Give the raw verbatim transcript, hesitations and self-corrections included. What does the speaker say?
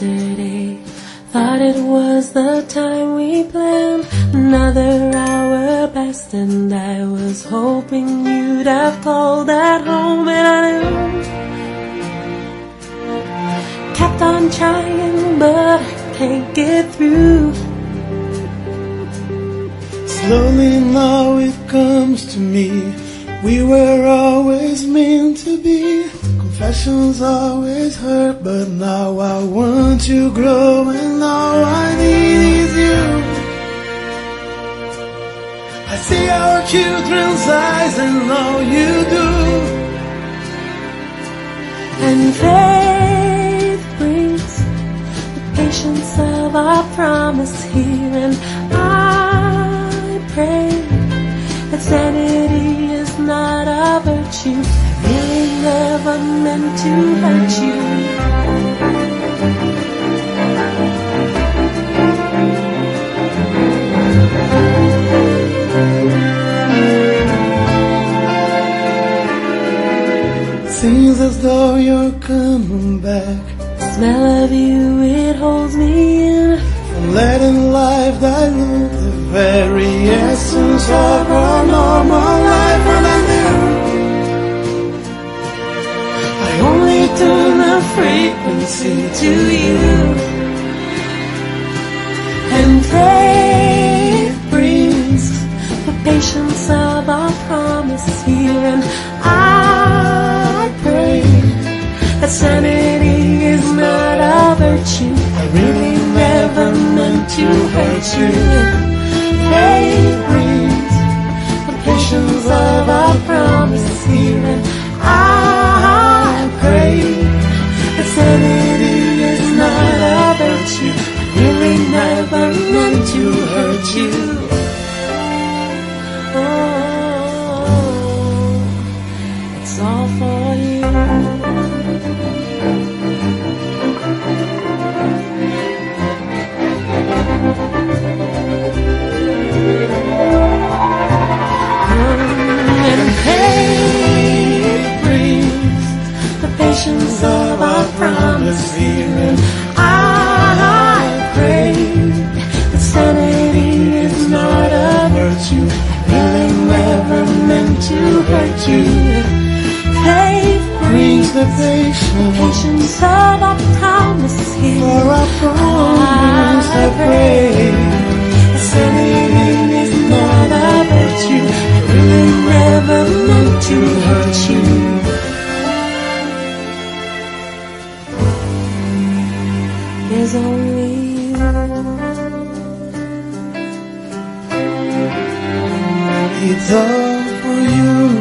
yesterday. Thought it was the time we planned. Another hour passed and I was hoping you'd have called at home, and I knew. Kept on trying but I can't get through. Slowly now it comes to me, we were always meant to be. Confessions always hurt, but now I want to grow, and all I need is you. I see our children's eyes and all you do, and faith brings the patience of our promise here, and I pray that sanity is not a virtue. I really never meant to hurt you. Seems as though you're coming back. The smell of you, it holds me in. From letting life dilute the very essence of our normal life, and I knew I only tune the frequency to you. And faith brings the patience of our promise here, and I pray that sanity is not a virtue. I really never meant to hurt you. Faith brings the patience of our promise here, and I pray that sanity is not a virtue. I really never meant to hurt you. Oh, it's all for you. Of our promise here, and I pray that sanity is not a virtue. I really never meant to hurt you. Faith brings the patience, patience of our promise here. For our promise I pray that sanity is not a virtue. I really never meant to hurt you. There's only you. It's all for you.